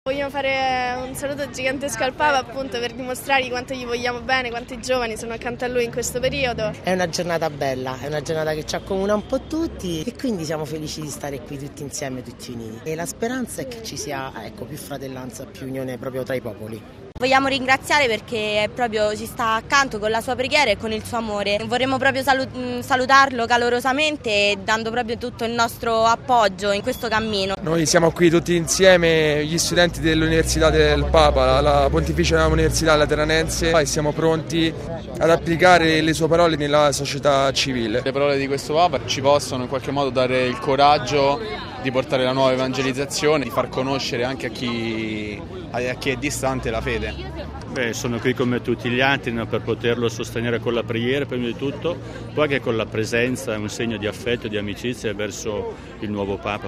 Vogliamo fare un saluto gigantesco al Papa, appunto, per dimostrare quanto gli vogliamo bene, quanti giovani sono accanto a lui in questo periodo. È una giornata bella, è una giornata che ci accomuna un po' tutti e quindi siamo felici di stare qui tutti insieme, tutti uniti. E la speranza è che ci sia più fratellanza, più unione proprio tra i popoli. Vogliamo ringraziare perché proprio ci sta accanto con la sua preghiera e con il suo amore. Vorremmo proprio salutarlo calorosamente, dando proprio tutto il nostro appoggio in questo cammino. Noi siamo qui tutti insieme, gli studenti dell'Università del Papa, la Pontificia Università Lateranense, e siamo pronti ad applicare le sue parole nella società civile. Le parole di questo Papa ci possono in qualche modo dare il coraggio di portare la nuova evangelizzazione, di far conoscere anche a chi è distante la fede. Sono qui come tutti gli altri per poterlo sostenere con la preghiera prima di tutto, poi anche con la presenza, un segno di affetto e di amicizia verso il nuovo Papa.